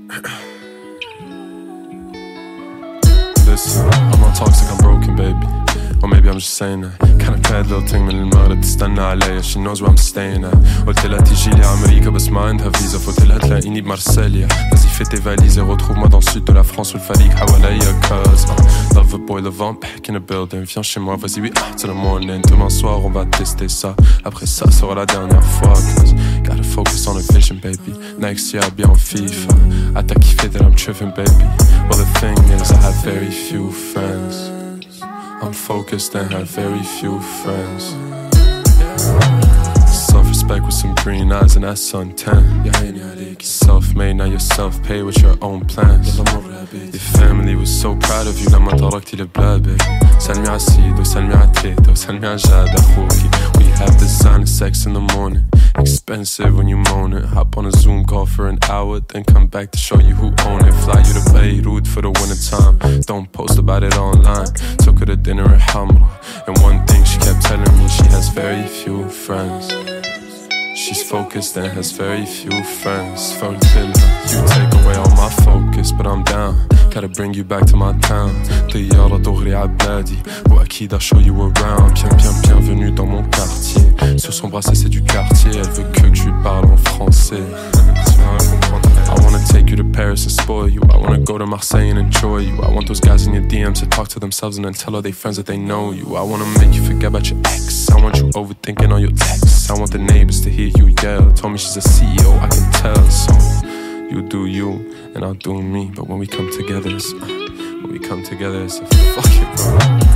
Listen, I'm not toxic, I'm broken, baby. Or maybe I'm just saying that. Kind of bad little thing من المغرب تستنى عليا. She knows where I'm staying at. قلت لها تيجيلي عمريكا بس ما عندها فيزا. فقلت لها تلاقيني بمارسيليا. Vas-y fais tes valises et retrouve-moi dans le sud de la France والفريق حواليا. Cause love a boy, le vent back in the building. Viens chez moi, vas-y oui, till the morning. Demain soir on va tester ça. Après ça sera la dernière fois. Cause gotta focus on the vision, baby. Next year I'll be on FIFA. I t'as kiffé that I'm tripping, baby. Well the thing is I have very few friends. I'm focused and have very few friends. Self-respect with some green eyes and that's suntan. Self-made, now you're self-paid with your own plans. Your family was so proud of you لما تركتي البلاد, baby. سلمي على سيدو, سلمي على تيتا, وسلمي على جاد أخوكي. We have designer sex in the morning. Expensive when you moan it. Hop on a Zoom call for an hour, then come back to show you who own it. Fly you to Beirut for the winter time. Don't post about it online. Took her to dinner at Hamra, and one thing she kept telling me, she has very few friends. She's focused and has very few friends. You take away all my focus, but I'm down. Gotta bring you back to my town. طيارة دغري عبلادي وأكيد I'll show you around. Bienvenue dans mon quartier. Sur son bracelet c'est du quartier. Elle veut que je lui parle en français. I wanna take you to Paris and spoil you. I wanna go to Marseille and enjoy you. I want those guys in your DMs to talk to themselves and then tell all their friends that they know you. I wanna make you forget about your ex. I want you overthinking all your texts. I want the neighbors to hear you yell. Told me she's a CEO, I can tell. So you do you and I'll do me. But when we come together, it's a fuck it, bro.